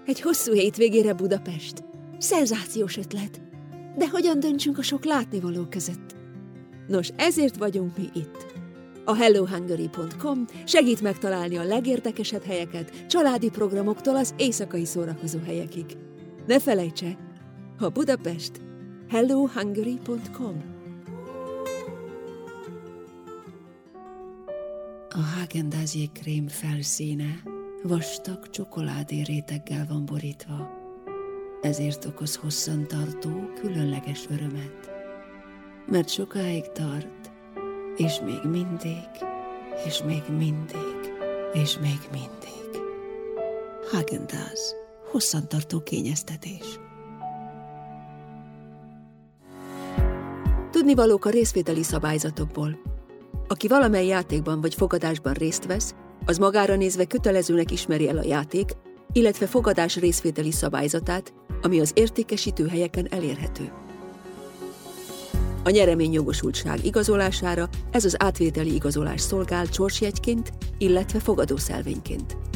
Egy hosszú hétvégére Budapest. Szenzációs ötlet. De hogyan döntsünk a sok látnivaló között? Nos, ezért vagyunk mi itt. A hellohungary.com segít megtalálni a legérdekesebb helyeket, családi programoktól az éjszakai szórakozó helyekig. Ne felejtse, ha Budapest, hellohungary.com. A Häagen-Dazs jégkrém felszíne vastag csokoládé réteggel van borítva, ezért okoz hosszantartó, különleges örömet. Mert sokáig tart, és még mindig, és még mindig, és még mindig. Häagen-Dazs. Hosszantartó kényeztetés. Tudnivalók a részvételi szabályzatokból. Aki valamely játékban vagy fogadásban részt vesz, az magára nézve kötelezőnek ismeri el a játék, illetve fogadás részvételi szabályzatát, ami az értékesítő helyeken elérhető. A nyereményjogosultság igazolására ez az átvételi igazolás szolgál csorsjegyként, illetve fogadószelvényként.